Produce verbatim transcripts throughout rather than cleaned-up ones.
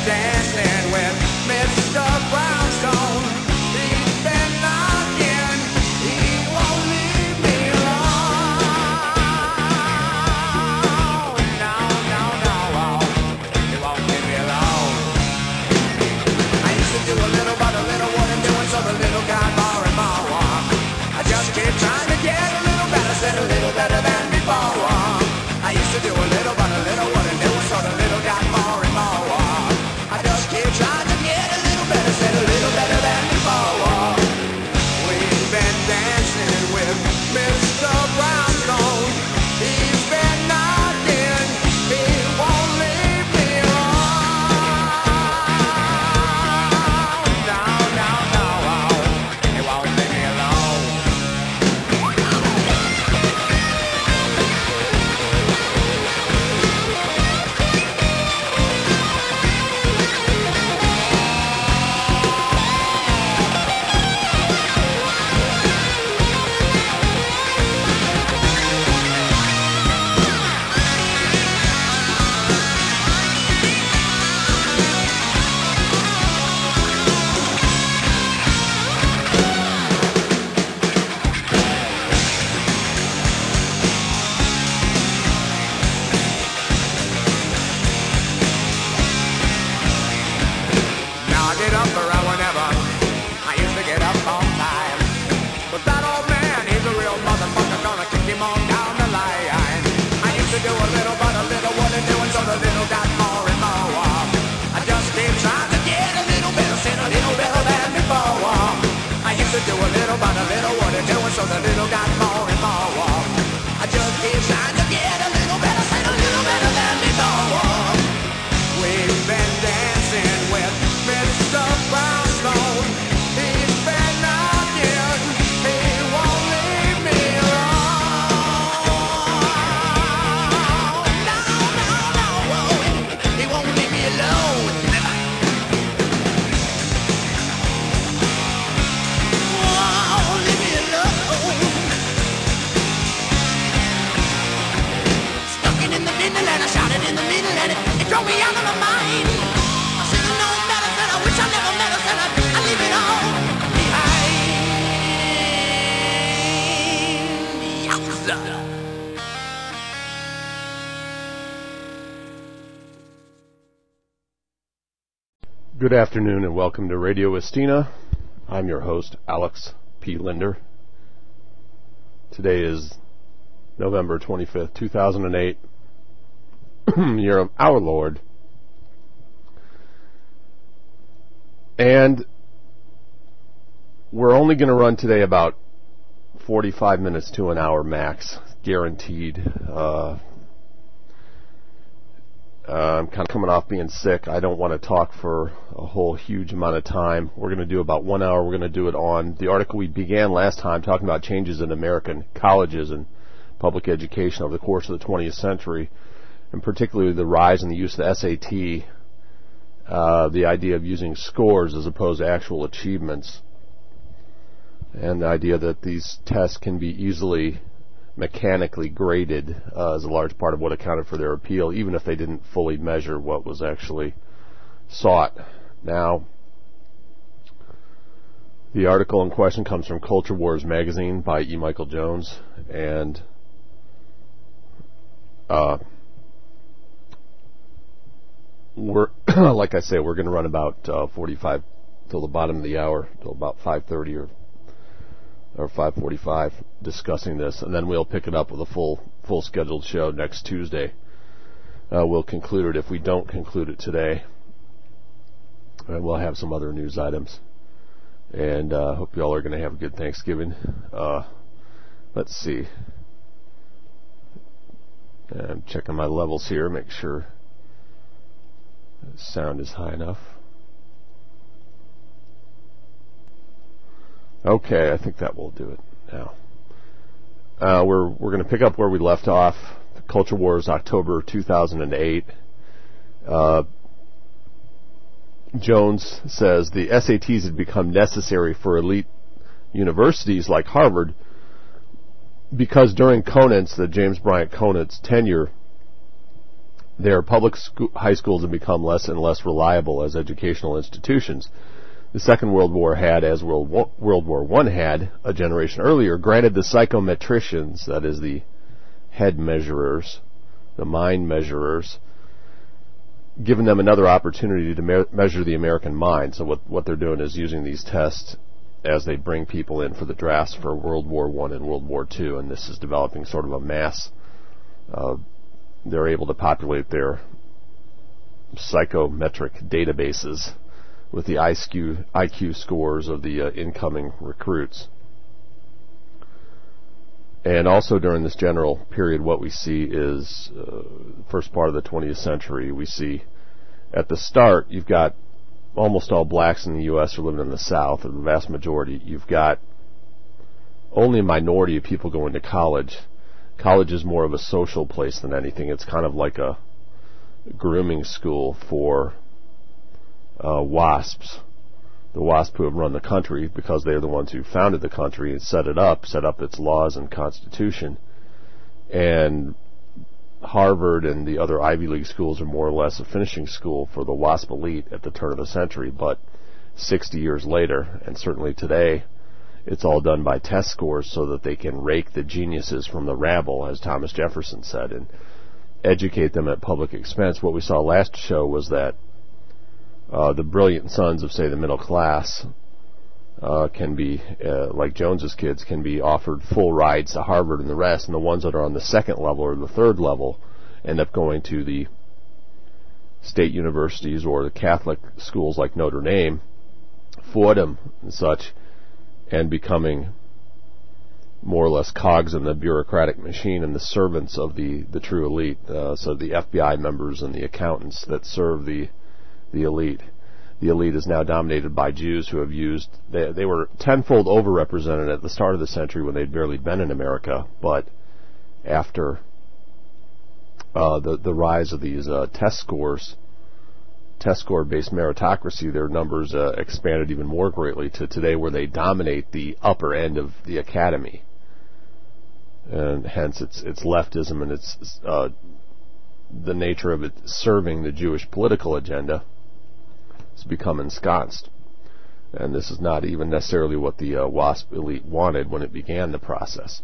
dancing with Mister Brownstone. He's been knocking, he won't leave me alone. No, no, no, he won't leave me alone. I used to do a little, but a little wasn't doing, so the little got more and more. I just keep trying to get a little better, said a little better than before. I used to do a little, but a little wasn't doing, so the little got more and more. I just keep trying to get a little better, said a little better than before. We've been dancing with Mister Brownstone. He's been knocking, he won't leave me alone. No, no, no, he won't leave me alone. Now I get up around whenever I used to get up on time. But that old man, he's a real motherfucker, gonna kick him on down the line. I used to do a little, but a little wasn't doing, so the little got more and more. I just keep trying to get a little better, said a little better than before. I used to do a little, but a little wasn't doing, so the little got more and more. I just keep trying to get a little better, said a little better than before. We've been dancing with Mister Brownstone. He's been knocking, he won't leave me alone. No, no, no, he won't leave me alone. Won't leave me alone. Stuck in the middle and I shouted in the middle and it, it drove me out of my mind. I should have known better, said I wish I never met her, said I, I leave it all behind. Yowza. Good afternoon and welcome to Radio Estina. I'm your host, Alex P. Linder. Today is November twenty-fifth, two thousand eight. Year of our Lord. And we're only going to run today about forty-five minutes to an hour max, guaranteed. Uh, uh, I'm kind of coming off being sick. I don't want to talk for a whole huge amount of time. We're going to do about one hour. We're going to do it on the article we began last time, talking about changes in American colleges and public education over the course of the twentieth century, and particularly the rise in the use of the S A T, uh, the idea of using scores as opposed to actual achievements, and the idea that these tests can be easily mechanically graded uh, is a large part of what accounted for their appeal, even if they didn't fully measure what was actually sought. Now, the article in question comes from Culture Wars magazine by E. Michael Jones, and uh, we're, like I say, we're going to run about uh, forty-five till the bottom of the hour, till about five thirty or or five forty-five, discussing this, and then we'll pick it up with a full full scheduled show next Tuesday. Uh, we'll conclude it if we don't conclude it today, and we'll have some other news items. And uh, hope you all are going to have a good Thanksgiving. Uh, let's see. I'm checking my levels here, make sure the sound is high enough. Okay, I think that will do it now. Uh, we're we're going to pick up where we left off. Culture Wars, October two thousand eight. Uh, Jones says the S A Ts had become necessary for elite universities like Harvard because during Conant's, the James Bryant Conant's tenure, their public sco- high schools have become less and less reliable as educational institutions. The Second World War had, as World War, World War One had a generation earlier, granted the psychometricians, that is the head measurers, the mind measurers, given them another opportunity to me- measure the American mind. So what, what they're doing is using these tests as they bring people in for the drafts for World War One and World War Two, and this is developing sort of a mass. Uh, they're able to populate their psychometric databases with the I Q, I Q scores of the uh, incoming recruits. And also during this general period, what we see is, uh, first part of the twentieth century, we see at the start, you've got almost all blacks in the U S are living in the South, or the vast majority. You've got only a minority of people going to college. College is more of a social place than anything. It's kind of like a grooming school for uh, WASPs. The WASP who have run the country, because they're the ones who founded the country and set it up, set up its laws and constitution. And Harvard and the other Ivy League schools are more or less a finishing school for the WASP elite at the turn of the century. But sixty years later, and certainly today, it's all done by test scores so that they can rake the geniuses from the rabble, as Thomas Jefferson said, and educate them at public expense. What we saw last show was that uh, the brilliant sons of, say, the middle class uh, can be, uh, like Jones's kids, can be offered full rides to Harvard and the rest, and the ones that are on the second level or the third level end up going to the state universities or the Catholic schools like Notre Dame, Fordham and such, and becoming more or less cogs in the bureaucratic machine and the servants of the, the true elite. Uh, so the F B I members and the accountants that serve the the elite. The elite is now dominated by Jews who have used, they, they were tenfold overrepresented at the start of the century when they'd barely been in America, but after uh, the, the rise of these uh, test scores, test score-based meritocracy, their numbers uh, expanded even more greatly to today where they dominate the upper end of the academy. And hence it's, it's leftism and it's uh, the nature of it serving the Jewish political agenda has become ensconced. And this is not even necessarily what the uh, WASP elite wanted when it began the process.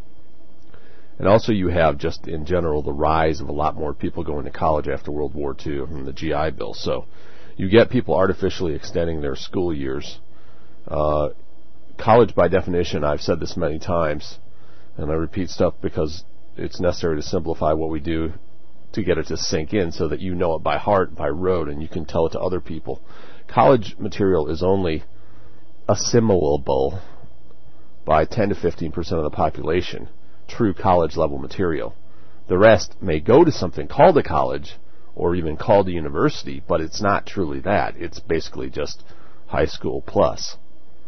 And also you have, just in general, the rise of a lot more people going to college after World War Two from the G I Bill. So you get people artificially extending their school years. Uh, college, by definition, I've said this many times, and I repeat stuff because it's necessary to simplify what we do to get it to sink in so that you know it by heart, by rote, and you can tell it to other people. College material is only assimilable by ten to fifteen percent of the population, true college level material. The rest may go to something called a college or even called a university, but it's not truly that. It's basically just high school plus.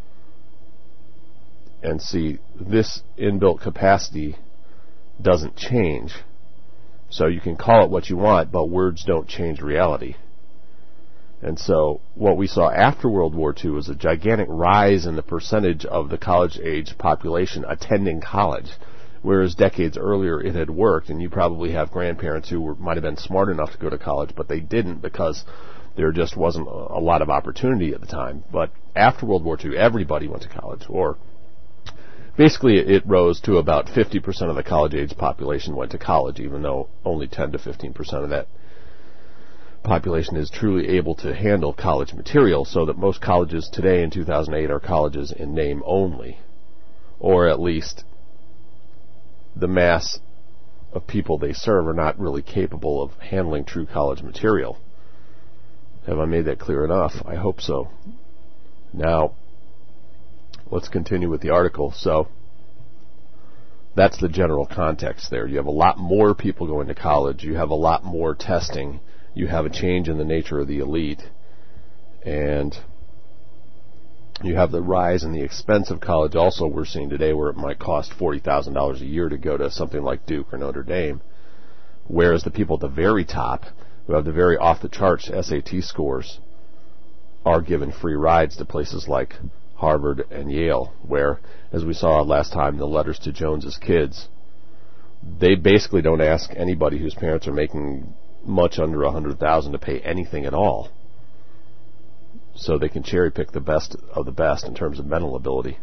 And see, this inbuilt capacity doesn't change. So you can call it what you want, but words don't change reality. And so what we saw after World War Two was a gigantic rise in the percentage of the college-age population attending college, whereas decades earlier it had worked, and you probably have grandparents who were, might have been smart enough to go to college, but they didn't because there just wasn't a lot of opportunity at the time. But after World War Two, everybody went to college, or basically it rose to about fifty percent of the college-age population went to college, even though only ten to fifteen percent of that population is truly able to handle college material, so that most colleges today in two thousand eight are colleges in name only, or at least the mass of people they serve are not really capable of handling true college material. Have I made that clear enough? I hope so. Now, let's continue with the article. So, that's the general context there. You have a lot more people going to college. You have a lot more testing. You have a change in the nature of the elite. And you have the rise in the expense of college also we're seeing today, where it might cost forty thousand dollars a year to go to something like Duke or Notre Dame. Whereas the people at the very top, who have the very off-the-charts S A T scores, are given free rides to places like Harvard and Yale, where, as we saw last time in the letters to Jones's kids, they basically don't ask anybody whose parents are making much under a hundred thousand to pay anything at all. So they can cherry pick the best of the best in terms of mental ability.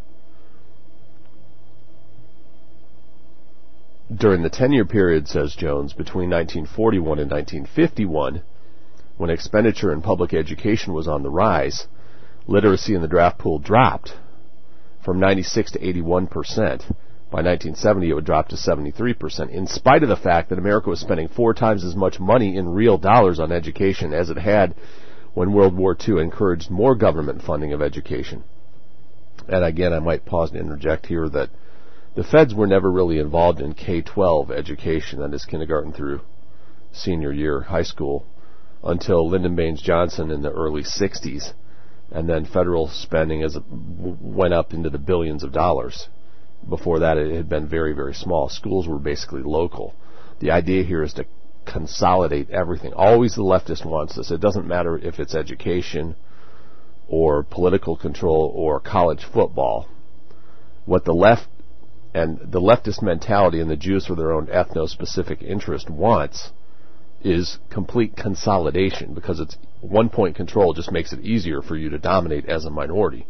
During the ten-year period, says Jones, between nineteen forty-one and nineteen fifty-one, when expenditure in public education was on the rise, literacy in the draft pool dropped from ninety-six to eighty-one percent. By nineteen seventy, it would drop to seventy-three percent, in spite of the fact that America was spending four times as much money in real dollars on education as it had when World War Two encouraged more government funding of education. And again, I might pause and interject here that the feds were never really involved in K twelve education, that is kindergarten through senior year high school, until Lyndon Baines Johnson in the early sixties, and then federal spending as it w- went up into the billions of dollars. Before that, it had been very, very small. Schools were basically local. The idea here is to consolidate everything. Always the leftist wants this. It doesn't matter if it's education or political control or college football. What the left and the leftist mentality and the Jews for their own ethno-specific interest wants is complete consolidation, because it's one-point control just makes it easier for you to dominate as a minority.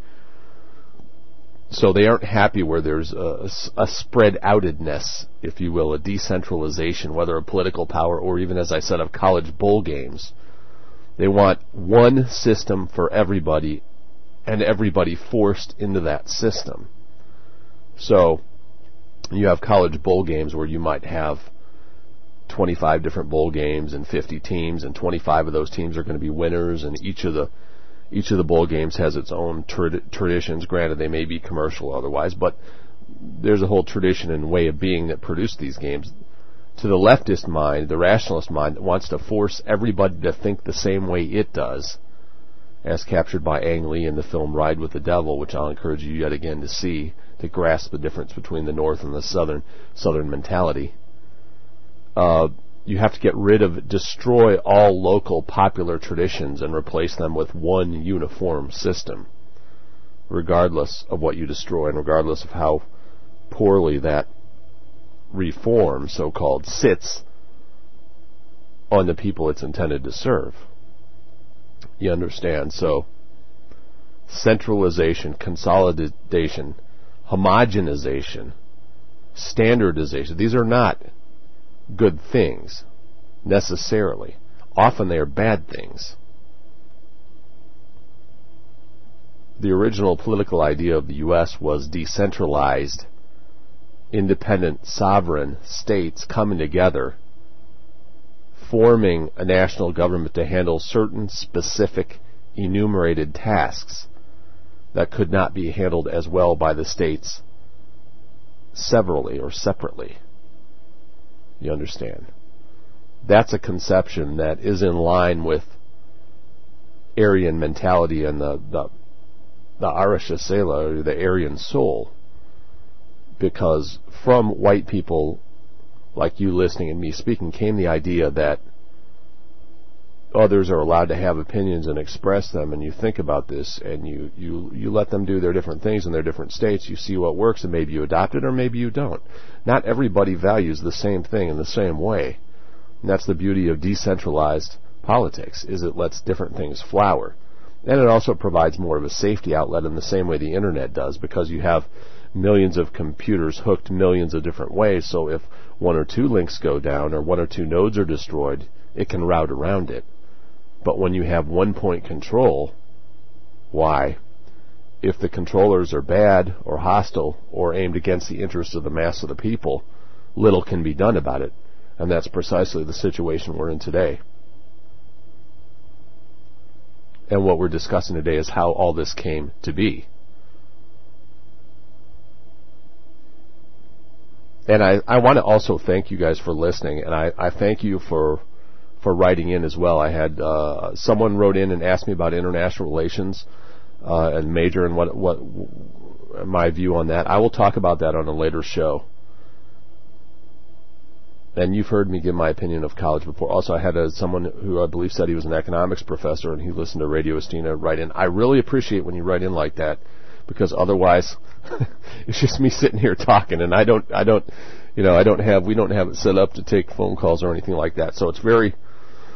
So they aren't happy where there's a, a spread-outedness, if you will, a decentralization, whether of political power or even, as I said, of college bowl games. They want one system for everybody, and everybody forced into that system. So you have college bowl games where you might have twenty-five different bowl games and fifty teams, and twenty-five of those teams are going to be winners, and each of the each of the bowl games has its own tra- traditions. Granted, they may be commercial or otherwise, but there's a whole tradition and way of being that produced these games. To the leftist mind, the rationalist mind, that wants to force everybody to think the same way it does, as captured by Ang Lee in the film Ride with the Devil, which I'll encourage you yet again to see, to grasp the difference between the North and the Southern Southern mentality. Uh, you have to get rid of, destroy all local popular traditions and replace them with one uniform system, regardless of what you destroy and regardless of how poorly that reform, so-called, sits on the people it's intended to serve. You understand? So, centralization, consolidation, homogenization, standardization, these are not good things, necessarily. Often they are bad things. The original political idea of the U S was decentralized, independent, sovereign states coming together, forming a national government to handle certain specific enumerated tasks that could not be handled as well by the states severally or separately. You understand? That's a conception that is in line with Aryan mentality and the the, the Arasha Sela, or the Aryan soul. Because from white people like you listening and me speaking came the idea that others are allowed to have opinions and express them, and you think about this and you, you, you let them do their different things in their different states, you see what works, and maybe you adopt it or maybe you don't. Not everybody values the same thing in the same way. And that's the beauty of decentralized politics, is it lets different things flower. And it also provides more of a safety outlet in the same way the internet does, because you have millions of computers hooked millions of different ways, so if one or two links go down or one or two nodes are destroyed, it can route around it. But when you have one-point control, why? If the controllers are bad or hostile or aimed against the interests of the mass of the people, little can be done about it. And that's precisely the situation we're in today. And what we're discussing today is how all this came to be. And I, I want to also thank you guys for listening, and I, I thank you for for writing in as well. I had uh, someone wrote in and asked me about international relations uh, and major and what what my view on that. I will talk about that on a later show. And you've heard me give my opinion of college before. Also, I had a, someone who I believe said he was an economics professor, and he listened to Radio Estina write in. I really appreciate when you write in like that, because otherwise it's just me sitting here talking, and I don't, I don't, you know, I don't have, we don't have it set up to take phone calls or anything like that. So it's very,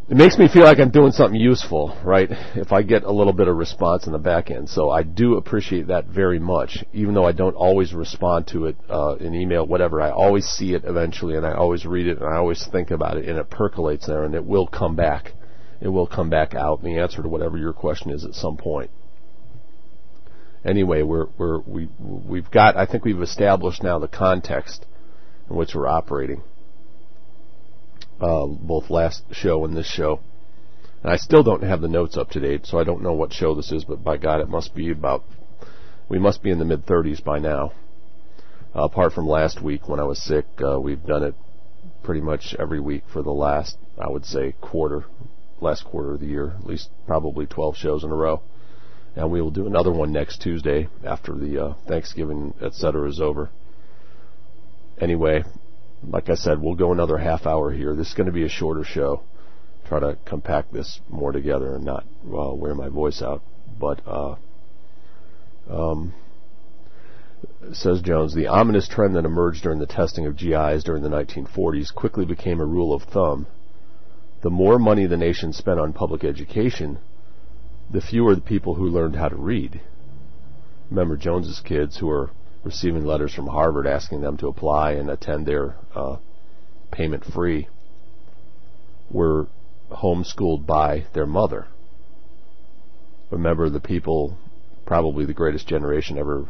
it makes me feel like I'm doing something useful, right? If I get a little bit of response in the back end. So I do appreciate that very much, even though I don't always respond to it uh, in email, whatever. I always see it eventually, and I always read it, and I always think about it, and it percolates there, and it will come back. It will come back out in the answer to whatever your question is at some point. Anyway, we're, we're, we, we've got, I think we've established now the context in which we're operating. Uh, both last show and this show. And I still don't have the notes up to date, so I don't know what show this is, but by God, it must be about, we must be in the mid-thirties by now. Uh, apart from last week when I was sick, uh, we've done it pretty much every week for the last, I would say, quarter, last quarter of the year, at least probably twelve shows in a row. And we will do another one next Tuesday after the uh, Thanksgiving, et cetera, is over. Anyway, like I said, we'll go another half hour here. This is going to be a shorter show. Try to compact this more together and not well, wear my voice out. But, uh, um, says Jones, the ominous trend that emerged during the testing of G Is during the nineteen forties quickly became a rule of thumb. The more money the nation spent on public education, the fewer the people who learned how to read. Remember Jones's kids who are receiving letters from Harvard asking them to apply and attend their uh, payment-free were homeschooled by their mother. Remember the people, probably the greatest generation ever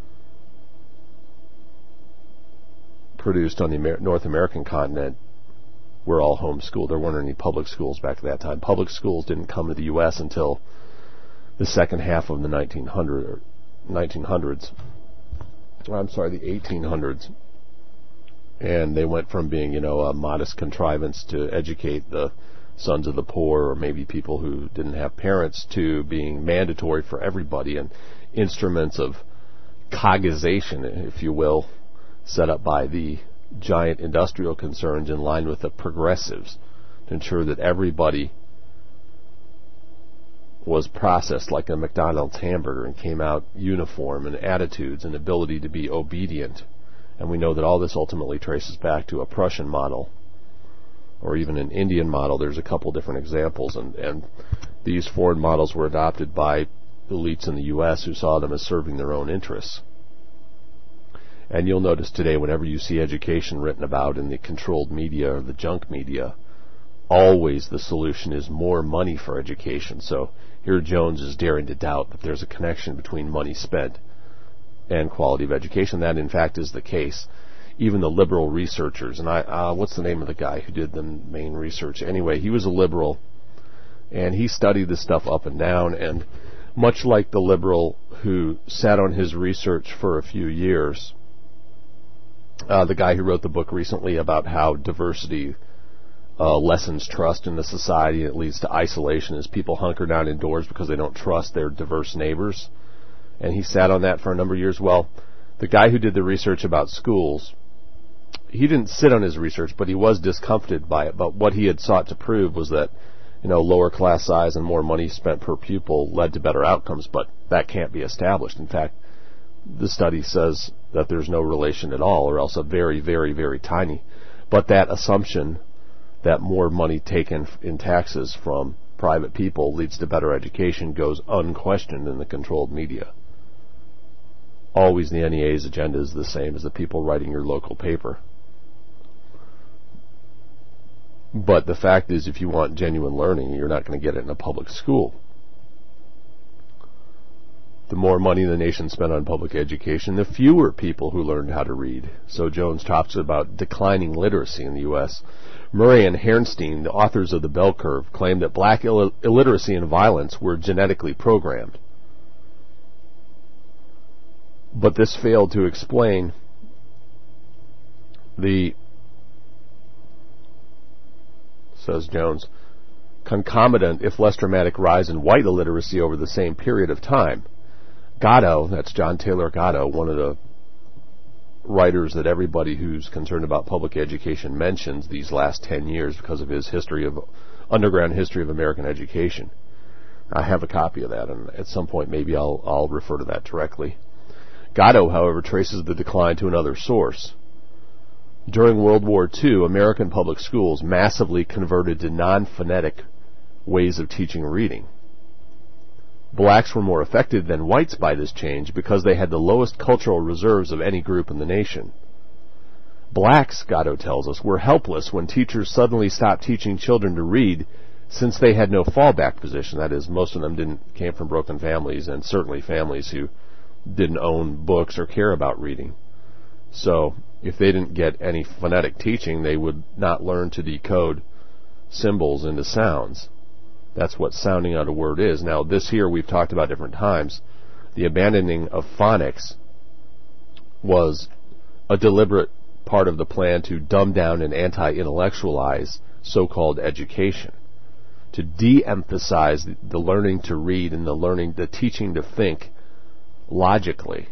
produced on the Amer- North American continent, were all homeschooled. There weren't any public schools back at that time. Public schools didn't come to the U S until the second half of the nineteen hundreds. I'm sorry, the eighteen hundreds. And they went from being, you know, a modest contrivance to educate the sons of the poor or maybe people who didn't have parents to being mandatory for everybody and instruments of cogization, if you will, set up by the giant industrial concerns in line with the progressives to ensure that everybody was processed like a McDonald's hamburger and came out uniform in attitudes and ability to be obedient. And we know that all this ultimately traces back to a Prussian model or even an Indian model. There's a couple different examples, and, and these foreign models were adopted by elites in the U S who saw them as serving their own interests. And you'll notice today, whenever you see education written about in the controlled media or the junk media, always the solution is more money for education. So here Jones is daring to doubt that there's a connection between money spent and quality of education. That, in fact, is the case. Even the liberal researchers, and I, uh, what's the name of the guy who did the main research? Anyway, he was a liberal, and he studied this stuff up and down, and much like the liberal who sat on his research for a few years, Uh, the guy who wrote the book recently about how diversity uh, lessens trust in the society, and it leads to isolation as people hunker down indoors because they don't trust their diverse neighbors. And he sat on that for a number of years. Well, the guy who did the research about schools, he didn't sit on his research, but he was discomfited by it. But what he had sought to prove was that, you know, lower class size and more money spent per pupil led to better outcomes, but that can't be established. In fact, the study says that there's no relation at all, or else a very, very, very tiny. But that assumption that more money taken in taxes from private people leads to better education goes unquestioned in the controlled media. Always the N E A's agenda is the same as the people writing your local paper. But the fact is, if you want genuine learning, you're not going to get it in a public school. The more money the nation spent on public education, the fewer people who learned how to read. So Jones talks about declining literacy in the U S Murray and Herrnstein, the authors of The Bell Curve, claimed that black Ill- illiteracy and violence were genetically programmed. But this failed to explain the, says Jones, concomitant, if less dramatic, rise in white illiteracy over the same period of time. Gatto, that's John Taylor Gatto, one of the writers that everybody who's concerned about public education mentions these last ten years because of his history of underground history of American education. I have a copy of that, and at some point maybe I'll I'll refer to that directly. Gatto, however, traces the decline to another source. During World War Two, American public schools massively converted to non-phonetic ways of teaching reading. Blacks were more affected than whites by this change because they had the lowest cultural reserves of any group in the nation. Blacks, Gatto tells us, were helpless when teachers suddenly stopped teaching children to read since they had no fallback position. That is, most of them didn't came from broken families, and certainly families who didn't own books or care about reading. So if they didn't get any phonetic teaching, they would not learn to decode symbols into sounds. That's what sounding out a word is. Now, this here we've talked about different times. The abandoning of phonics was a deliberate part of the plan to dumb down and anti-intellectualize so-called education, to de-emphasize the, the learning to read and the learning, the teaching to think logically.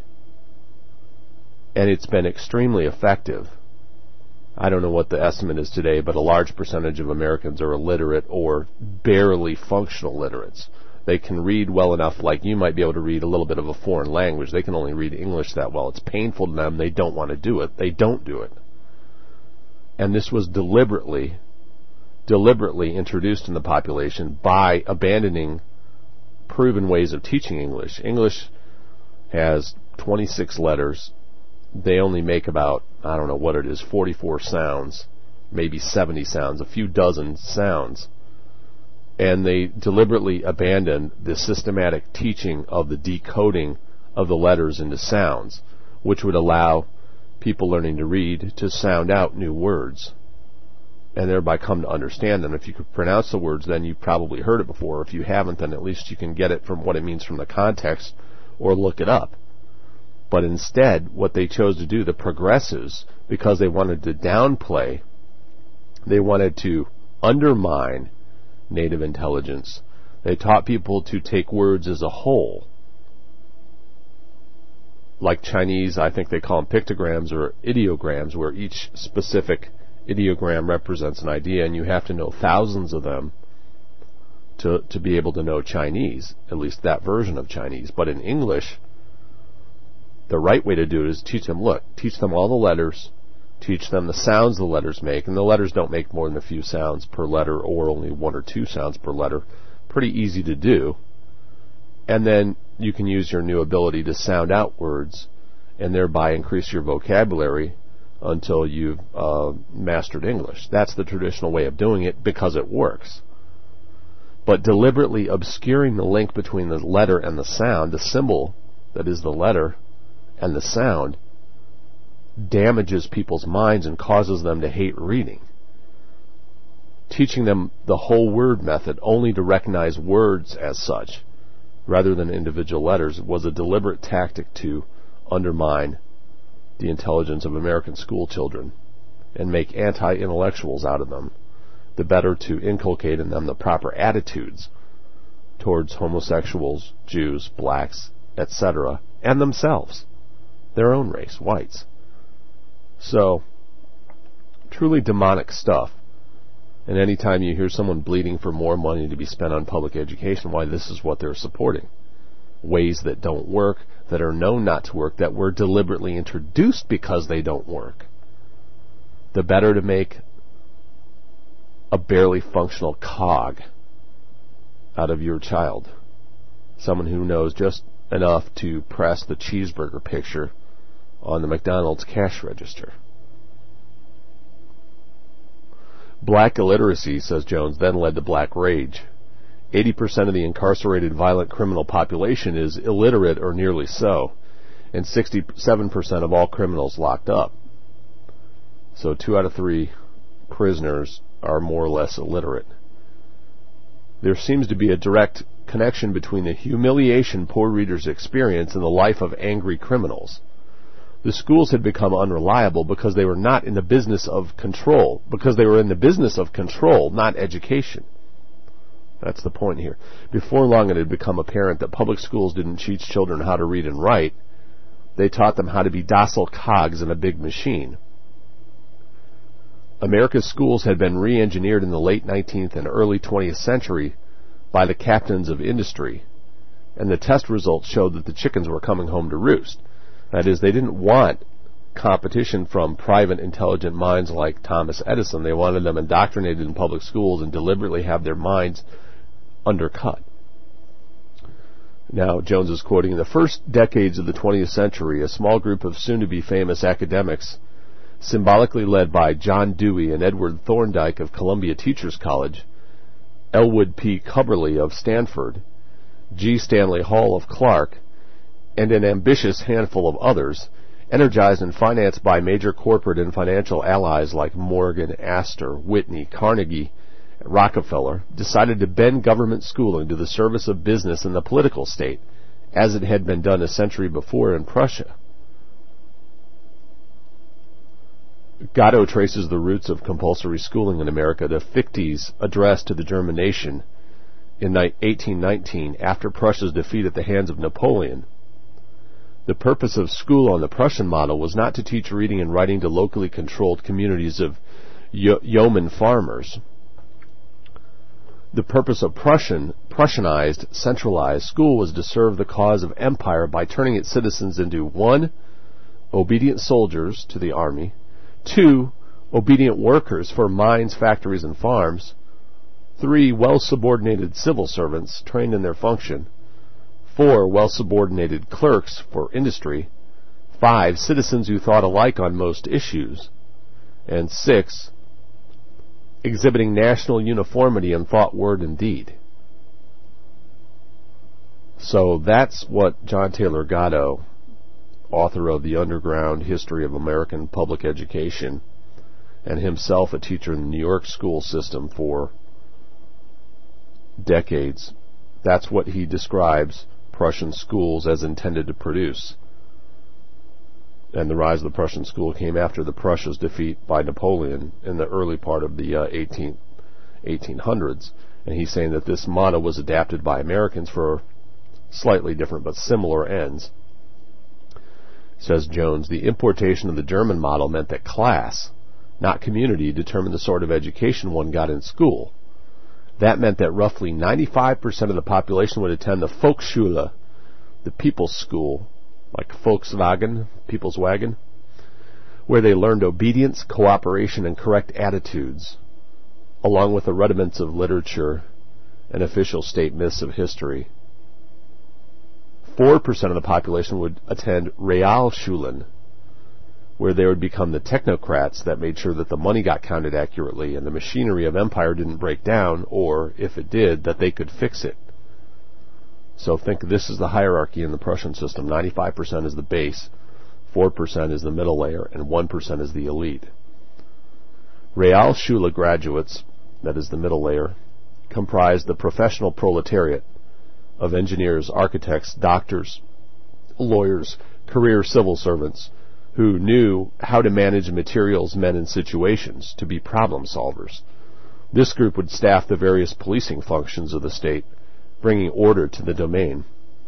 And it's been extremely effective. I don't know what the estimate is today, but a large percentage of Americans are illiterate or barely functional literates. They can read well enough, like you might be able to read a little bit of a foreign language. They can only read English that well. It's painful to them. They don't want to do it. They don't do it. And this was deliberately, deliberately introduced in the population by abandoning proven ways of teaching English. English has twenty-six letters. They only make about, I don't know what it is, forty-four sounds, maybe seventy sounds, a few dozen sounds. And they deliberately abandoned the systematic teaching of the decoding of the letters into sounds, which would allow people learning to read to sound out new words and thereby come to understand them. If you could pronounce the words, then you've probably heard it before. If you haven't, then at least you can get it from what it means from the context or look it up. But instead, what they chose to do, the progressives, because they wanted to downplay, they wanted to undermine native intelligence. They taught people to take words as a whole. Like Chinese, I think they call them pictograms or ideograms, where each specific ideogram represents an idea, and you have to know thousands of them to, to be able to know Chinese, at least that version of Chinese. But in English, the right way to do it is teach them, look, teach them all the letters, teach them the sounds the letters make, and the letters don't make more than a few sounds per letter or only one or two sounds per letter. Pretty easy to do. And then you can use your new ability to sound out words and thereby increase your vocabulary until you've uh, mastered English. That's the traditional way of doing it because it works. But deliberately obscuring the link between the letter and the sound, the symbol that is the letter and the sound, damages people's minds and causes them to hate reading. Teaching them the whole word method only to recognize words as such, rather than individual letters, was a deliberate tactic to undermine the intelligence of American school children and make anti-intellectuals out of them, the better to inculcate in them the proper attitudes towards homosexuals, Jews, blacks, et cetera, and themselves, their own race, whites. So, truly demonic stuff. And anytime you hear someone bleeding for more money to be spent on public education, why, this is what they're supporting. Ways that don't work, that are known not to work, that were deliberately introduced because they don't work. The better to make a barely functional cog out of your child. Someone who knows just enough to press the cheeseburger picture on the McDonald's cash register. Black illiteracy, says Jones, then led to black rage. eighty percent of the incarcerated violent criminal population is illiterate or nearly so, and sixty-seven percent of all criminals locked up. So two out of three prisoners are more or less illiterate. There seems to be a direct connection between the humiliation poor readers experience and the life of angry criminals. The schools had become unreliable because they were not in the business of control, because they were in the business of control, not education. That's the point here. Before long, it had become apparent that public schools didn't teach children how to read and write. They taught them how to be docile cogs in a big machine. America's schools had been re-engineered in the late nineteenth and early twentieth century by the captains of industry, and the test results showed that the chickens were coming home to roost. That is, they didn't want competition from private intelligent minds like Thomas Edison. They wanted them indoctrinated in public schools and deliberately have their minds undercut. Now, Jones is quoting, "In the first decades of the twentieth century, a small group of soon-to-be famous academics, symbolically led by John Dewey and Edward Thorndike of Columbia Teachers College, Elwood P. Cubberley of Stanford, G. Stanley Hall of Clark, and an ambitious handful of others, energized and financed by major corporate and financial allies like Morgan, Astor, Whitney, Carnegie, Rockefeller, decided to bend government schooling to the service of business and the political state, as it had been done a century before in Prussia." Gatto traces the roots of compulsory schooling in America to Fichte's address to the German nation in eighteen nineteen, after Prussia's defeat at the hands of Napoleon. The purpose of school on the Prussian model was not to teach reading and writing to locally controlled communities of yeoman farmers. The purpose of Prussian, Prussianized, centralized school was to serve the cause of empire by turning its citizens into one, obedient soldiers to the army, two, obedient workers for mines, factories, and farms, three, well-subordinated civil servants trained in their function, four, well-subordinated clerks for industry, five, citizens who thought alike on most issues, and six, exhibiting national uniformity in thought, word, and deed. So that's what John Taylor Gatto, author of The Underground History of American Public Education, and himself a teacher in the New York school system for decades, that's what he describes Prussian schools as intended to produce. And the rise of the Prussian school came after the Prussia's defeat by Napoleon in the early part of the uh, eighteen hundreds. And he's saying that this model was adapted by Americans for slightly different but similar ends. Says Jones, "The importation of the German model meant that class, not community, determined the sort of education one got in school. That meant that roughly ninety-five percent of the population would attend the Volksschule, the people's school, like Volkswagen, people's wagon, where they learned obedience, cooperation, and correct attitudes, along with the rudiments of literature and official state myths of history. Four percent of the population would attend Realschulen, where they would become the technocrats that made sure that the money got counted accurately and the machinery of empire didn't break down, or, if it did, that they could fix it. So think this is the hierarchy in the Prussian system. ninety-five percent is the base, four percent is the middle layer, and one percent is the elite. Realschule graduates, that is the middle layer, comprised the professional proletariat of engineers, architects, doctors, lawyers, career civil servants, who knew how to manage materials, men, and situations, to be problem solvers. This group would staff the various policing functions of the state, bringing order to the domain.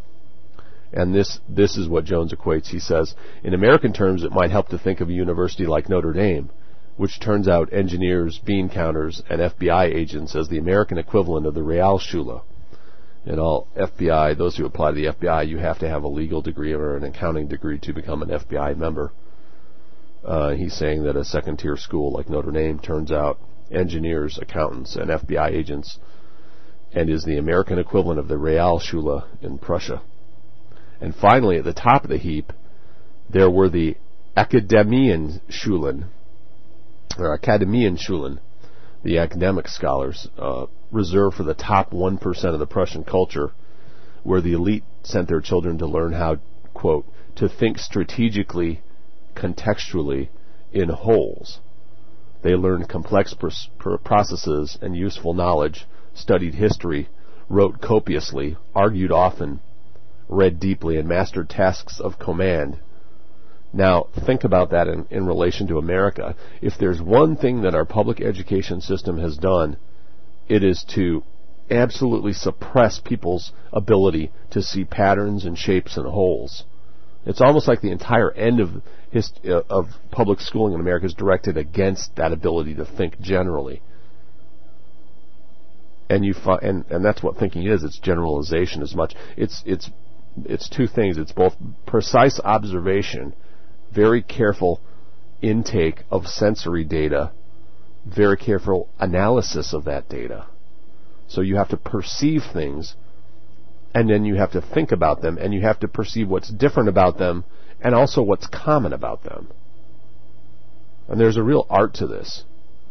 And this this is what Jones equates. He says, in American terms, it might help to think of a university like Notre Dame, which turns out engineers, bean counters, and F B I agents as the American equivalent of the Realschule. And all F B I, those who apply to the F B I, you have to have a legal degree or an accounting degree to become an F B I member. Uh, he's saying that a second-tier school like Notre Dame turns out engineers, accountants, and F B I agents, and is the American equivalent of the Realschule in Prussia. And finally, at the top of the heap, there were the Akademienschulen, or Akademienschulen, the academic scholars, uh, reserved for the top one percent of the Prussian culture, where the elite sent their children to learn how, quote, to think strategically, contextually, in wholes. They learned complex pr- processes and useful knowledge, studied history, wrote copiously, argued often, read deeply, and mastered tasks of command. Now, think about that in, in relation to America. If there's one thing that our public education system has done, it is to absolutely suppress people's ability to see patterns and shapes and holes. It's almost like the entire end of his, uh, of public schooling in America is directed against that ability to think generally. And you fi- and and that's what thinking is. It's generalization as much. It's it's it's two things. It's both precise observation very careful intake of sensory data, very careful analysis of that data. So you have to perceive things, and then you have to think about them, and you have to perceive what's different about them, and also what's common about them. And there's a real art to this.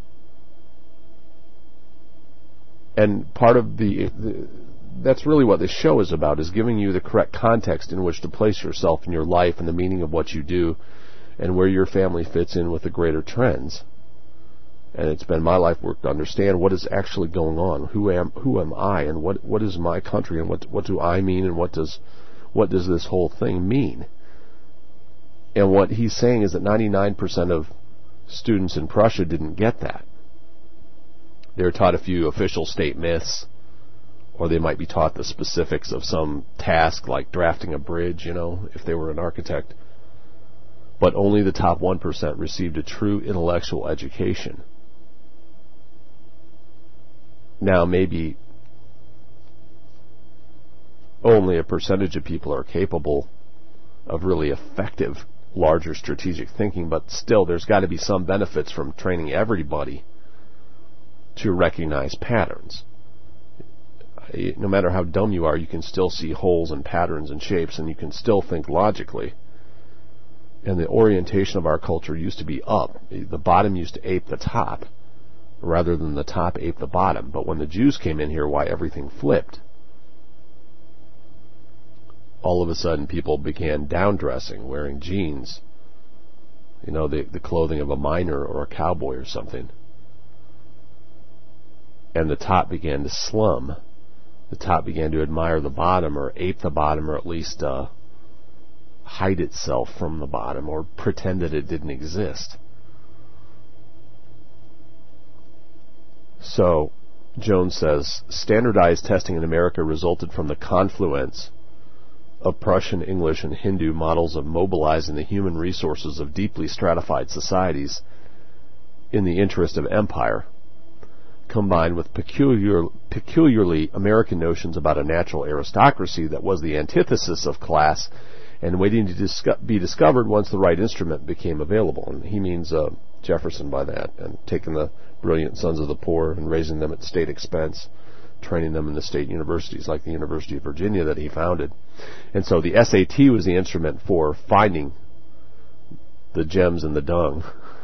And part of the, the that's really what this show is about, is giving you the correct context in which to place yourself in your life and the meaning of what you do and where your family fits in with the greater trends. And it's been my life work to understand what is actually going on. Who am who am I, and what what is my country, and what what do I mean, and what does what does this whole thing mean? And what he's saying is that ninety-nine percent of students in Prussia didn't get that. They were taught a few official state myths, or they might be taught the specifics of some task like drafting a bridge, you know, if they were an architect. But only the top one percent received a true intellectual education. Now, maybe only a percentage of people are capable of really effective, larger strategic thinking, but still there's got to be some benefits from training everybody to recognize patterns. No matter how dumb you are, you can still see holes and patterns and shapes, and you can still think logically. And the orientation of our culture used to be up. The bottom used to ape the top, rather than the top ape the bottom. But when the Jews came in here, why, everything flipped. All of a sudden, people began down-dressing, wearing jeans, you know, the, the clothing of a miner or a cowboy or something. And the top began to slum. The top began to admire the bottom, or ape the bottom, or at least uh, hide itself from the bottom, or pretend that it didn't exist. So, Jones says, standardized testing in America resulted from the confluence of Prussian, English, and Hindu models of mobilizing the human resources of deeply stratified societies in the interest of empire, combined with peculiar, peculiarly American notions about a natural aristocracy that was the antithesis of class and waiting to disco- be discovered once the right instrument became available. And he means uh, Jefferson by that, and taking the brilliant sons of the poor and raising them at state expense, training them in the state universities like the University of Virginia that he founded. And so the S A T was the instrument for finding the gems in the dung.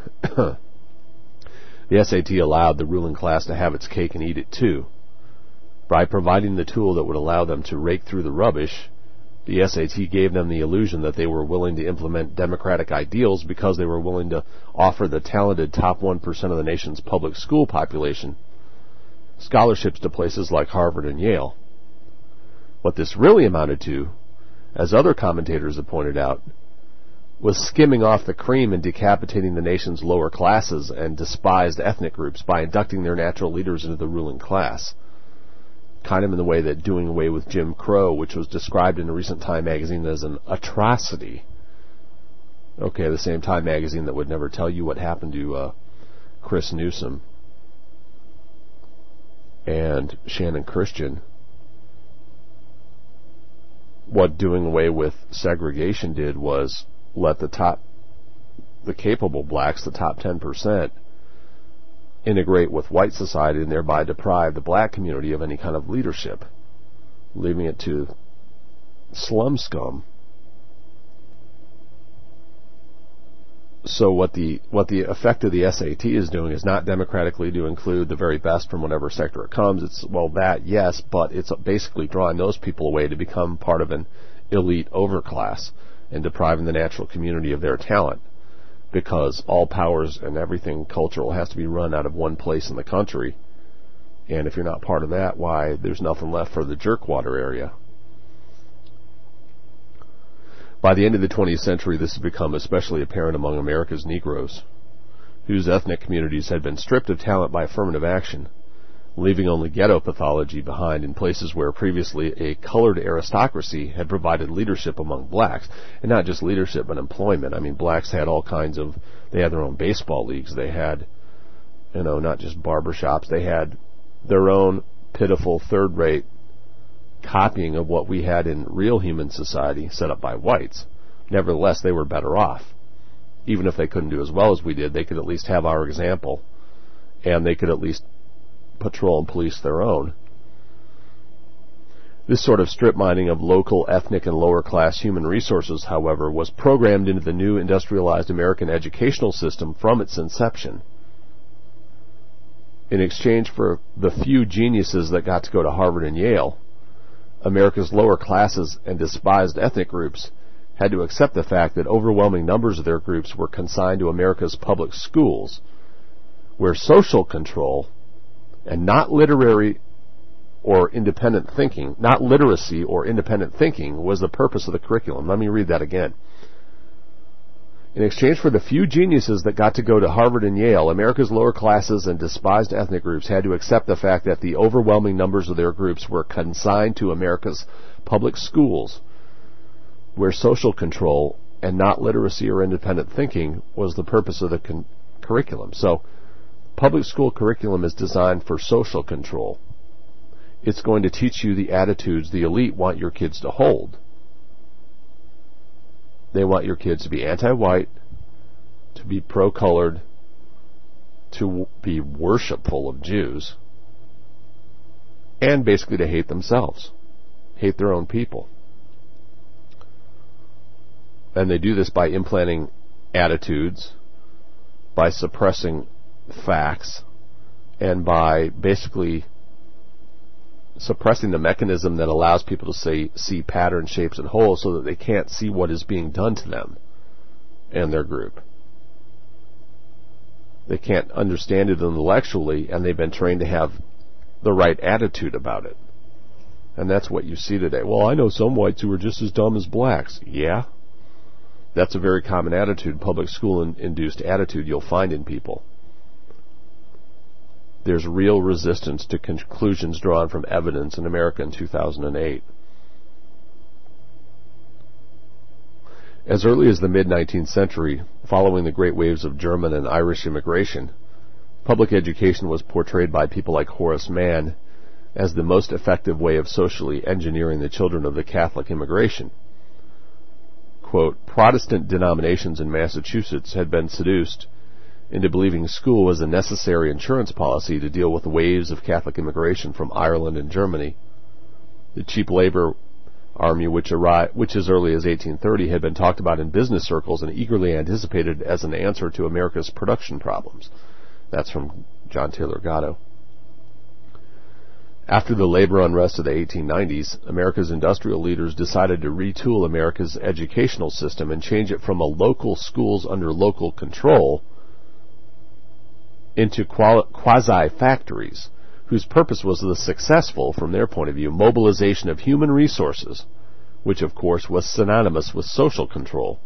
The S A T allowed the ruling class to have its cake and eat it too. By providing the tool that would allow them to rake through the rubbish, the S A T gave them the illusion that they were willing to implement democratic ideals because they were willing to offer the talented top one percent of the nation's public school population scholarships to places like Harvard and Yale. What this really amounted to, as other commentators have pointed out, was skimming off the cream and decapitating the nation's lower classes and despised ethnic groups by inducting their natural leaders into the ruling class. Kind of in the way that doing away with Jim Crow, which was described in a recent Time magazine as an atrocity. Okay, the same Time magazine that would never tell you what happened to uh, Chris Newsom and Shannon Christian. What doing away with segregation did was let the top, the capable blacks, the top ten percent, integrate with white society and thereby deprive the black community of any kind of leadership, leaving it to slum scum. So what the what the effect of the S A T is doing is not democratically to include the very best from whatever sector it comes. It's, well, that, yes, but it's basically drawing those people away to become part of an elite overclass and depriving the natural community of their talent, because all powers and everything cultural has to be run out of one place in the country. And if you're not part of that, why, there's nothing left for the jerkwater area. By the end of the twentieth century, this has become especially apparent among America's Negroes, whose ethnic communities had been stripped of talent by affirmative action, leaving only ghetto pathology behind in places where previously a colored aristocracy had provided leadership among blacks. And not just leadership, but employment. I mean, blacks had all kinds of, they had their own baseball leagues, they had, you know, not just barbershops, they had their own pitiful third-rate copying of what we had in real human society set up by whites. Nevertheless, they were better off. even if they couldn't do as well as we did, they could at least have our example, and they could at least patrol and police their own. This sort of strip mining of local, ethnic, and lower-class human resources, however, was programmed into the new industrialized American educational system from its inception. In exchange for the few geniuses that got to go to Harvard and Yale, America's lower classes and despised ethnic groups had to accept the fact that overwhelming numbers of their groups were consigned to America's public schools, where social control and not literary or independent thinking, not literacy or independent thinking, was the purpose of the curriculum. Let me read that again. In exchange for the few geniuses that got to go to Harvard and Yale, America's lower classes and despised ethnic groups had to accept the fact that the overwhelming numbers of their groups were consigned to America's public schools, where social control and not literacy or independent thinking was the purpose of the con- curriculum. So, public school curriculum is designed for social control. It's going to teach you the attitudes the elite want your kids to hold. They want your kids to be anti-white, to be pro-colored, to w- be worshipful of Jews, and basically to hate themselves, hate their own people. And they do this by implanting attitudes, by suppressing facts, and by basically suppressing the mechanism that allows people to say, see patterns, shapes, and wholes so that they can't see what is being done to them and their group. They can't understand it intellectually, and they've been trained to have the right attitude about it. And that's what you see today. Well, I know some whites who are just as dumb as blacks. Yeah? That's a very common attitude, public school-induced attitude you'll find in people. There's real resistance to conclusions drawn from evidence in America in two thousand eight. As early as the mid-nineteenth century, following the great waves of German and Irish immigration, public education was portrayed by people like Horace Mann as the most effective way of socially engineering the children of the Catholic immigration. Quote, Protestant denominations in Massachusetts had been seduced into believing school was a necessary insurance policy to deal with the waves of Catholic immigration from Ireland and Germany. The cheap labor army, which arrived, which as early as eighteen thirty had been talked about in business circles and eagerly anticipated as an answer to America's production problems. That's from John Taylor Gatto. After the labor unrest of the eighteen nineties, America's industrial leaders decided to retool America's educational system and change it from a local schools under local control into quasi-factories, whose purpose was the successful, from their point of view, mobilization of human resources, which of course was synonymous with social control.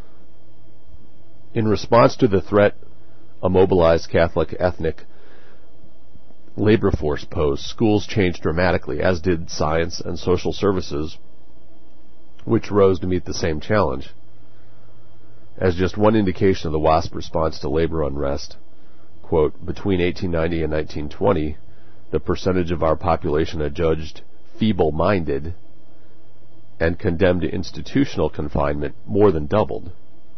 In response to the threat a mobilized Catholic ethnic labor force posed, schools changed dramatically, as did science and social services, which rose to meet the same challenge. As just one indication of the WASP response to labor unrest, quote, between eighteen ninety and nineteen twenty, the percentage of our population adjudged feeble-minded and condemned to institutional confinement more than doubled.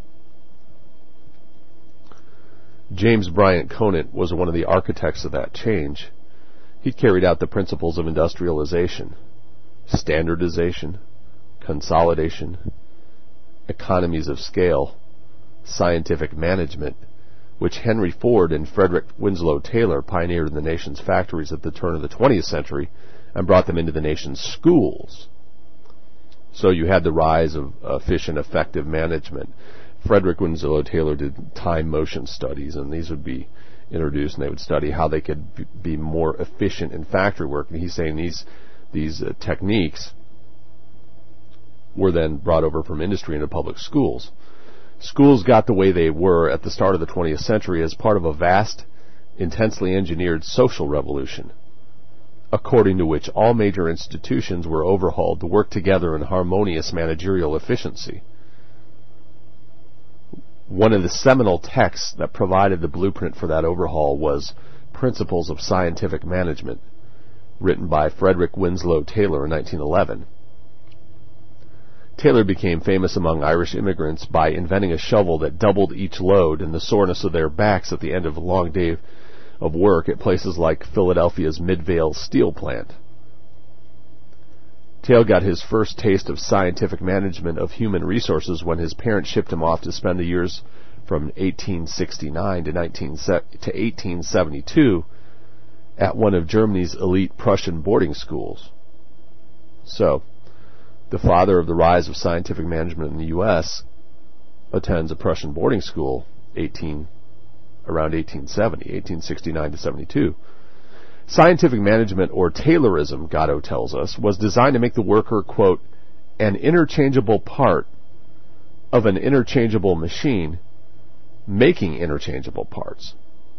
James Bryant Conant was one of the architects of that change. He carried out the principles of industrialization, standardization, consolidation, economies of scale, scientific management, which Henry Ford and Frederick Winslow Taylor pioneered in the nation's factories at the turn of the twentieth century and brought them into the nation's schools. So you had the rise of efficient, effective management. Frederick Winslow Taylor did time motion studies, and these would be introduced, and they would study how they could be more efficient in factory work. And he's saying these these uh, techniques were then brought over from industry into public schools. Schools got the way they were at the start of the twentieth century as part of a vast, intensely engineered social revolution, according to which all major institutions were overhauled to work together in harmonious managerial efficiency. One of the seminal texts that provided the blueprint for that overhaul was Principles of Scientific Management, written by Frederick Winslow Taylor in nineteen eleven. Taylor became famous among Irish immigrants by inventing a shovel that doubled each load and the soreness of their backs at the end of a long day of work at places like Philadelphia's Midvale Steel Plant. Taylor got his first taste of scientific management of human resources when his parents shipped him off to spend the years from eighteen sixty-nine to eighteen seventy-two at one of Germany's elite Prussian boarding schools. So, the father of the rise of scientific management in the U S attends a Prussian boarding school eighteen around eighteen seventy, eighteen sixty-nine to seventy-two. Scientific management, or Taylorism, Gatto tells us, was designed to make the worker, quote, an interchangeable part of an interchangeable machine making interchangeable parts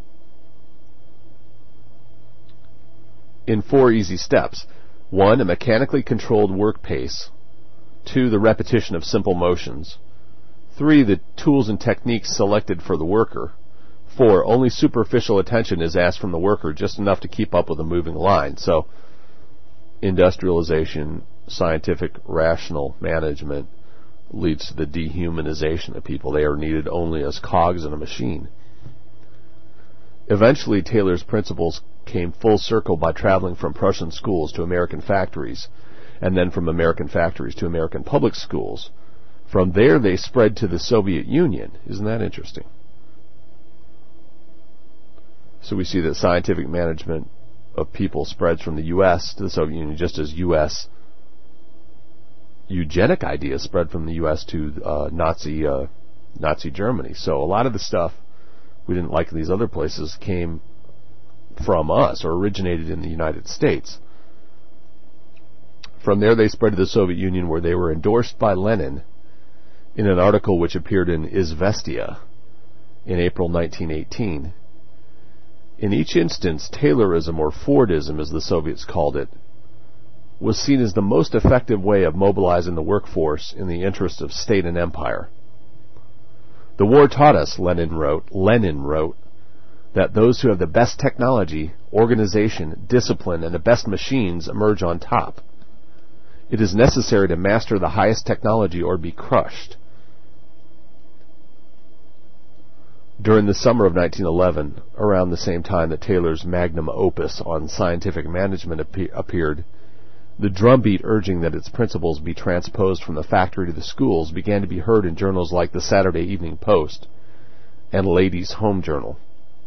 in four easy steps. One, a mechanically controlled work pace. Two, the repetition of simple motions. Three, the tools and techniques selected for the worker. Four, only superficial attention is asked from the worker, just enough to keep up with a moving line. So, industrialization, scientific, rational management leads to the dehumanization of people. They are needed only as cogs in a machine. Eventually, Taylor's principles came full circle by traveling from Prussian schools to American factories, and then from American factories to American public schools. From there, they spread to the Soviet Union. Isn't that interesting? So we see that scientific management of people spreads from the U S to the Soviet Union, just as U S eugenic ideas spread from the U S to uh, Nazi uh, Nazi Germany. So a lot of the stuff we didn't like in these other places came from us, or originated in the United States. From there they spread to the Soviet Union, where they were endorsed by Lenin in an article which appeared in Izvestia in April nineteen eighteen. In each instance, Taylorism, or Fordism as the Soviets called it, was seen as the most effective way of mobilizing the workforce in the interest of state and empire. The war taught us, Lenin wrote, Lenin wrote, that those who have the best technology, organization, discipline, and the best machines emerge on top. It is necessary to master the highest technology or be crushed. During the summer of nineteen eleven, around the same time that Taylor's magnum opus on scientific management ap- appeared, the drumbeat urging that its principles be transposed from the factory to the schools began to be heard in journals like the Saturday Evening Post and Ladies' Home Journal.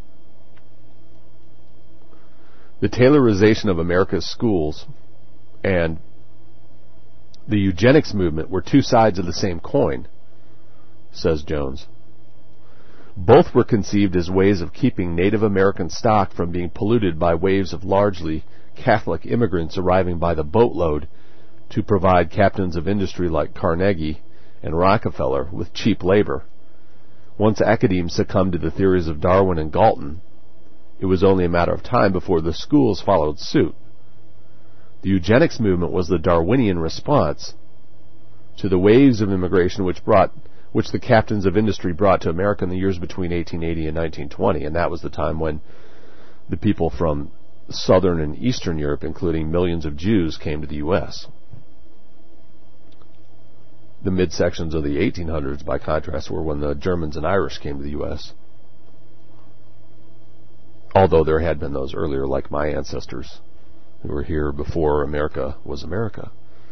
The Taylorization of America's schools and the eugenics movement were two sides of the same coin, says Jones. Both were conceived as ways of keeping Native American stock from being polluted by waves of largely Catholic immigrants arriving by the boatload to provide captains of industry like Carnegie and Rockefeller with cheap labor. Once academe succumbed to the theories of Darwin and Galton, it was only a matter of time before the schools followed suit. The eugenics movement was the Darwinian response to the waves of immigration which brought which the captains of industry brought to America in the years between eighteen eighty and nineteen twenty, and that was the time when the people from Southern and Eastern Europe, including millions of Jews, came to the U S. The midsections of the eighteen hundreds, by contrast, were when the Germans and Irish came to the U S, although there had been those earlier, like my ancestors, who were here before America was America.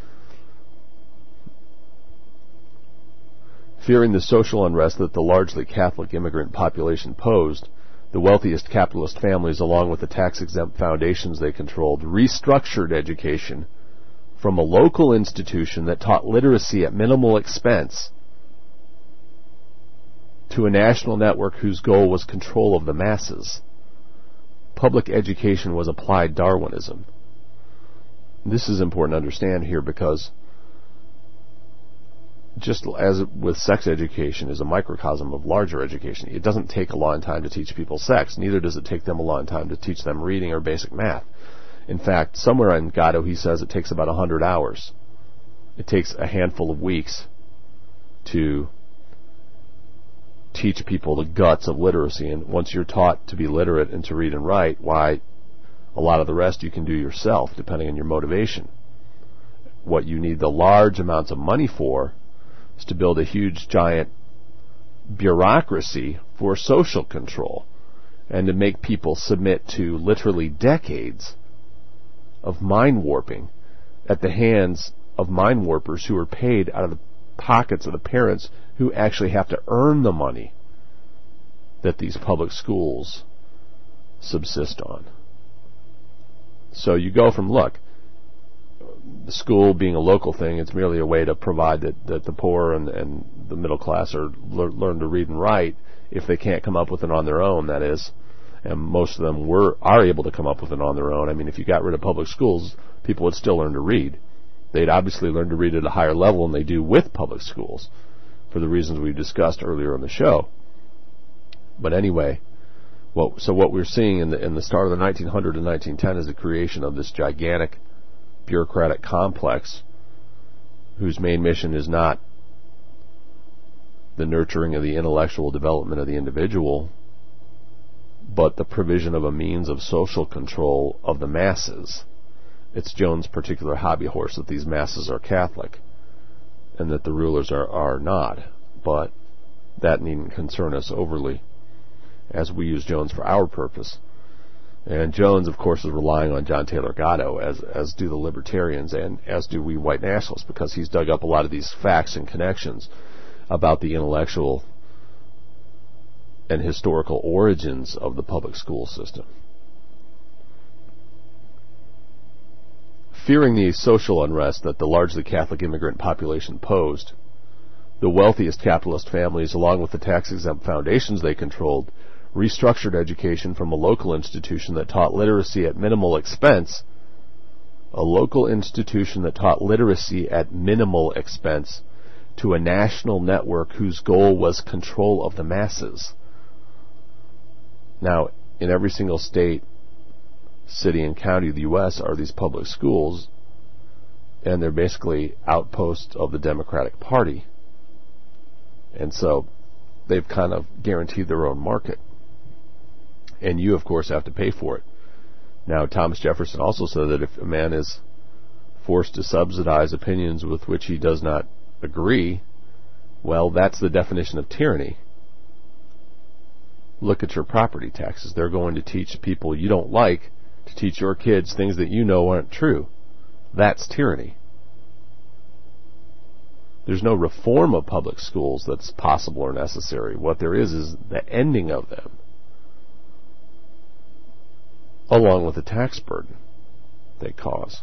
Fearing the social unrest that the largely Catholic immigrant population posed, the wealthiest capitalist families, along with the tax-exempt foundations they controlled, restructured education from a local institution that taught literacy at minimal expense to a national network whose goal was control of the masses. Public education was applied Darwinism. This is important to understand here because just as with sex education is a microcosm of larger education, it doesn't take a long time to teach people sex. Neither does it take them a long time to teach them reading or basic math. In fact, somewhere in Gatto he says it takes about one hundred hours. It takes a handful of weeks to teach people the guts of literacy. And once you're taught to be literate and to read and write, why, a lot of the rest you can do yourself, depending on your motivation. what you need the large amounts of money for is to build a huge, giant bureaucracy for social control and to make people submit to literally decades of mind warping at the hands of mind warpers who are paid out of the pockets of the parents who actually have to earn the money that these public schools subsist on. So you go from, look, the school being a local thing, it's merely a way to provide that, that the poor and, and the middle class are le- learn to read and write if they can't come up with it on their own, that is. And most of them were are able to come up with it on their own. I mean, if you got rid of public schools, people would still learn to read. They'd obviously learn to read at a higher level than they do with public schools, for the reasons we discussed earlier in the show. But anyway, well, so what we're seeing in the in the start of the nineteen hundred and nineteen ten is the creation of this gigantic bureaucratic complex whose main mission is not the nurturing of the intellectual development of the individual, but the provision of a means of social control of the masses. It's Jones' particular hobby horse that these masses are Catholic and that the rulers are, are not, but that needn't concern us overly as we use Jones for our purpose. And Jones, of course, is relying on John Taylor Gatto, as as do the libertarians and as do we white nationalists, because he's dug up a lot of these facts and connections about the intellectual and historical origins of the public school system. Fearing the social unrest that the largely Catholic immigrant population posed, the wealthiest capitalist families, along with the tax-exempt foundations they controlled, restructured education from a local institution that taught literacy at minimal expense, a local institution that taught literacy at minimal expense, to a national network whose goal was control of the masses. Now, in every single state, city, and county of the U S are these public schools, and they're basically outposts of the Democratic Party. And so they've kind of guaranteed their own market. And you, of course, have to pay for it. Now, Thomas Jefferson also said that if a man is forced to subsidize opinions with which he does not agree, well, that's the definition of tyranny. Look at your property taxes. They're going to teach people you don't like to teach your kids things that you know aren't true. That's tyranny. There's no reform of public schools that's possible or necessary. What there is is the ending of them, along with the tax burden they cause.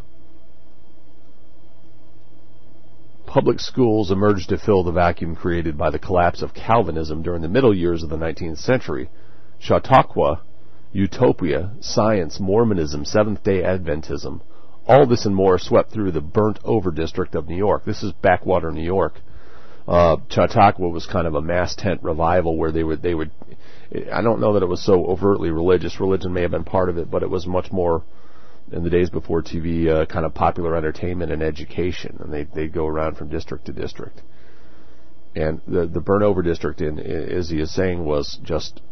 Public schools emerged to fill the vacuum created by the collapse of Calvinism during the middle years of the nineteenth century. Chautauqua, Utopia, Science, Mormonism, Seventh-day Adventism, all this and more swept through the burnt-over district of New York. This is backwater New York. Uh, Chautauqua was kind of a mass tent revival where they would, they would, I don't know that it was so overtly religious. Religion may have been part of it, but it was much more, in the days before T V, uh, kind of popular entertainment and education. And they, they'd go around from district to district. And the, the burnt-over district, in, as he is saying, was just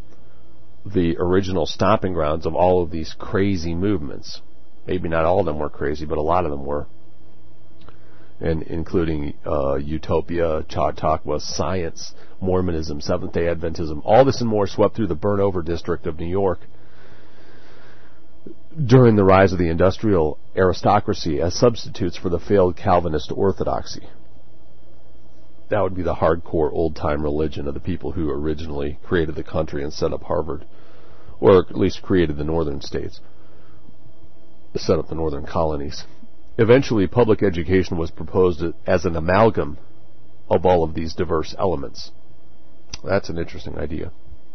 the original stomping grounds of all of these crazy movements. Maybe not all of them were crazy, but a lot of them were. And including uh, Utopia, Chautauqua, Science, Mormonism, Seventh-day Adventism, all this and more swept through the burnt-over district of New York during the rise of the industrial aristocracy as substitutes for the failed Calvinist orthodoxy. That would be the hardcore old-time religion of the people who originally created the country and set up Harvard, or at least created the northern states, set up the northern colonies. Eventually, public education was proposed as an amalgam of all of these diverse elements. That's an interesting idea.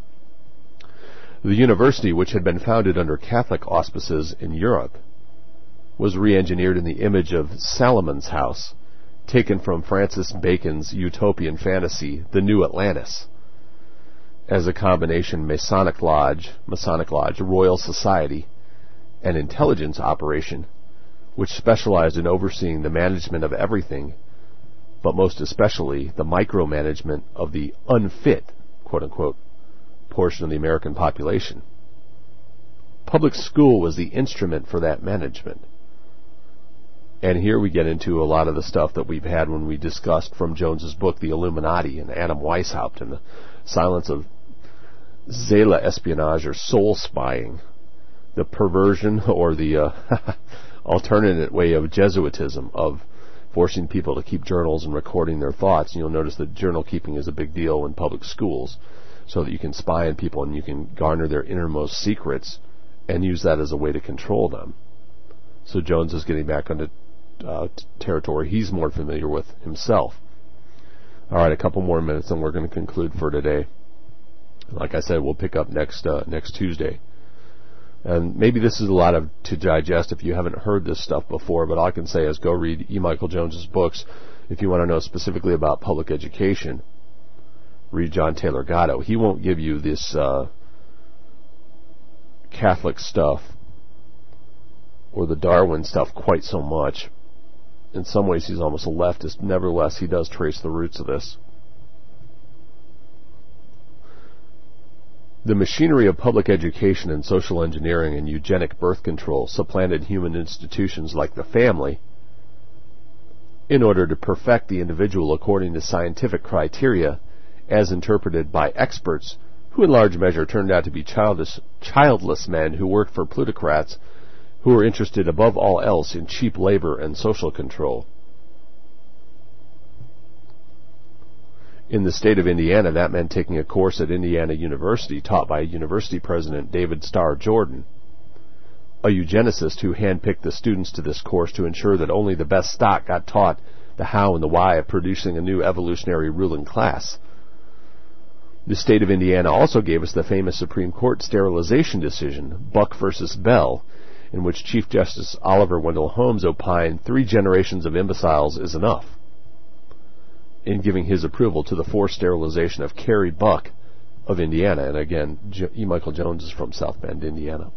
The university, which had been founded under Catholic auspices in Europe, was re-engineered in the image of Salomon's house, taken from Francis Bacon's utopian fantasy, The New Atlantis, as a combination Masonic Lodge, Masonic Lodge, Royal Society, and intelligence operation, which specialized in overseeing the management of everything, but most especially the micromanagement of the unfit, quote-unquote, portion of the American population. Public school was the instrument for that management. And here we get into a lot of the stuff that we've had when we discussed from Jones's book, The Illuminati, and Adam Weishaupt, and the silence of Zeta espionage, or soul spying, the perversion or the uh, alternate way of Jesuitism, of forcing people to keep journals and recording their thoughts. And you'll notice that journal keeping is a big deal in public schools, so that you can spy on people and you can garner their innermost secrets and use that as a way to control them. So Jones is getting back onto uh, t- territory he's more familiar with himself. All right, a couple more minutes and we're going to conclude for today. Like I said, we'll pick up next uh, next Tuesday. And maybe this is a lot of to digest if you haven't heard this stuff before, but all I can say is go read E. Michael Jones's books. If you want to know specifically about public education, read John Taylor Gatto. He won't give you this uh, Catholic stuff or the Darwin stuff quite so much. In some ways he's almost a leftist. Nevertheless, he does trace the roots of this. The machinery of public education and social engineering and eugenic birth control supplanted human institutions like the family in order to perfect the individual according to scientific criteria as interpreted by experts who in large measure turned out to be childish, childless men who worked for plutocrats who were interested above all else in cheap labor and social control. In the state of Indiana, that meant taking a course at Indiana University taught by University President David Starr Jordan, a eugenicist who handpicked the students to this course to ensure that only the best stock got taught the how and the why of producing a new evolutionary ruling class. The state of Indiana also gave us the famous Supreme Court sterilization decision, Buck versus Bell, in which Chief Justice Oliver Wendell Holmes opined three generations of imbeciles is enough, in giving his approval to the forced sterilization of Carrie Buck of Indiana. And again, E. Michael Jones is from South Bend, Indiana.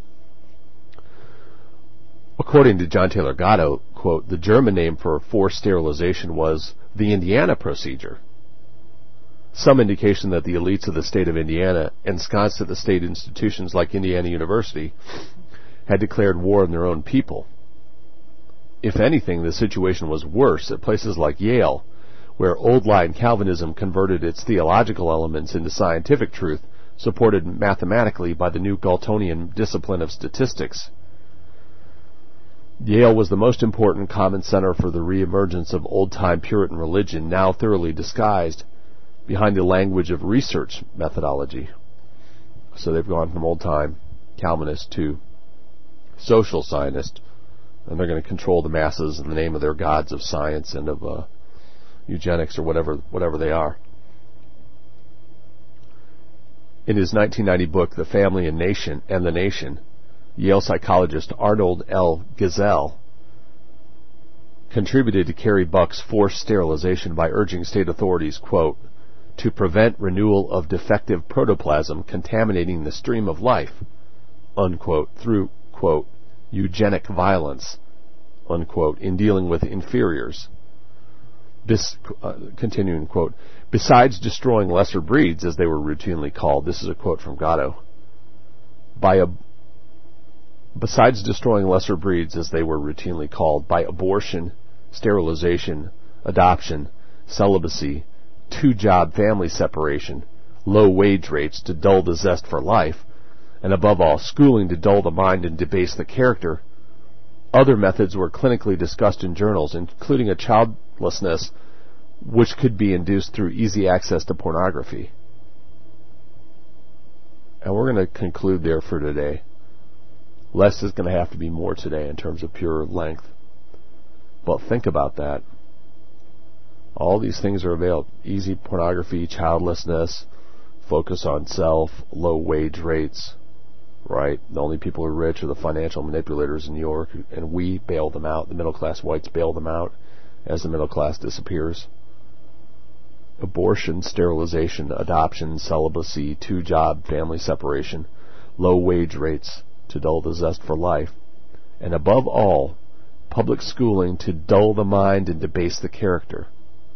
According to John Taylor Gatto, quote, the German name for forced sterilization was the Indiana procedure. Some indication that the elites of the state of Indiana, ensconced at the state institutions like Indiana University, had declared war on their own people. If anything, the situation was worse at places like Yale, where old-line Calvinism converted its theological elements into scientific truth, supported mathematically by the new Galtonian discipline of statistics. Yale was the most important common center for the reemergence of old-time Puritan religion, now thoroughly disguised behind the language of research methodology. So they've gone from old-time Calvinist to social scientist, and they're going to control the masses in the name of their gods of science and of uh, eugenics or whatever whatever they are. In his nineteen ninety book, The Family and Nation and the Nation, Yale psychologist Arnold L. Gesell contributed to Carrie Buck's forced sterilization by urging state authorities, quote, to prevent renewal of defective protoplasm contaminating the stream of life, unquote, through, quote, eugenic violence, unquote, in dealing with inferiors. Bis, uh, continuing, quote, besides destroying lesser breeds, as they were routinely called, this is a quote from Gatto, by a, besides destroying lesser breeds, as they were routinely called, by abortion, sterilization, adoption, celibacy, two-job family separation, low wage rates to dull the zest for life, and above all, schooling to dull the mind and debase the character, other methods were clinically discussed in journals, including a childlessness which could be induced through easy access to pornography. And we're going to conclude there for today. Less is going to have to be more today in terms of pure length. But think about that. All these things are available. Easy pornography, childlessness, focus on self, low wage rates, right? The only people who are rich are the financial manipulators in New York, and we bail them out. The middle class whites bail them out as the middle class disappears. Abortion, sterilization, adoption, celibacy, two-job family separation, low wage rates to dull the zest for life, and above all, public schooling to dull the mind and debase the character.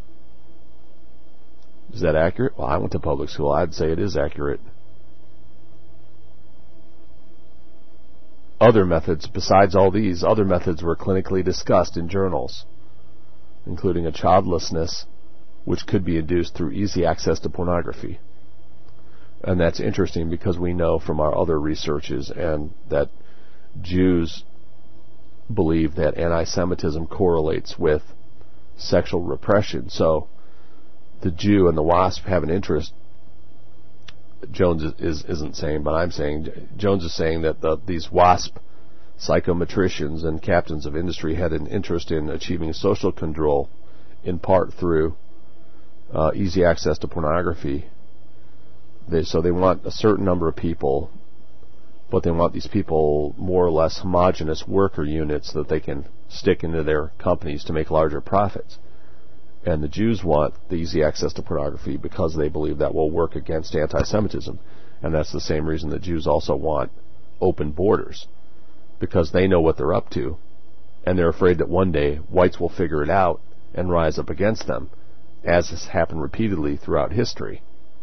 Is that accurate? Well, I went to public school. I'd say it is accurate. other methods, besides all these, other methods were clinically discussed in journals, including a childlessness which could be induced through easy access to pornography. And that's interesting because we know from our other researches and that Jews believe that anti-Semitism correlates with sexual repression. So the Jew and the WASP have an interest. Jones is, is, isn't saying, but I'm saying, Jones is saying that the, these WASP psychometricians and captains of industry had an interest in achieving social control, in part through uh, easy access to pornography. They, so they want a certain number of people, but they want these people more or less homogenous worker units that they can stick into their companies to make larger profits. And the Jews want the easy access to pornography because they believe that will work against anti-Semitism. And that's the same reason the Jews also want open borders, because they know what they're up to, and they're afraid that one day whites will figure it out and rise up against them, as has happened repeatedly throughout history.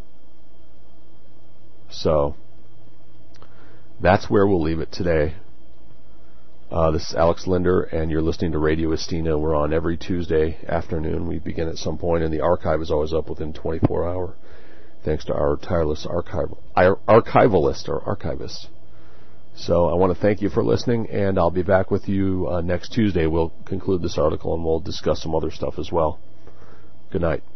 So that's where we'll leave it today. Uh, this is Alex Linder, and you're listening to Radio Estina. We're on every Tuesday afternoon. We begin at some point, and the archive is always up within twenty-four hours, thanks to our tireless archival, archivalist or archivist. So I want to thank you for listening, and I'll be back with you uh, next Tuesday. We'll conclude this article, and we'll discuss some other stuff as well. Good night.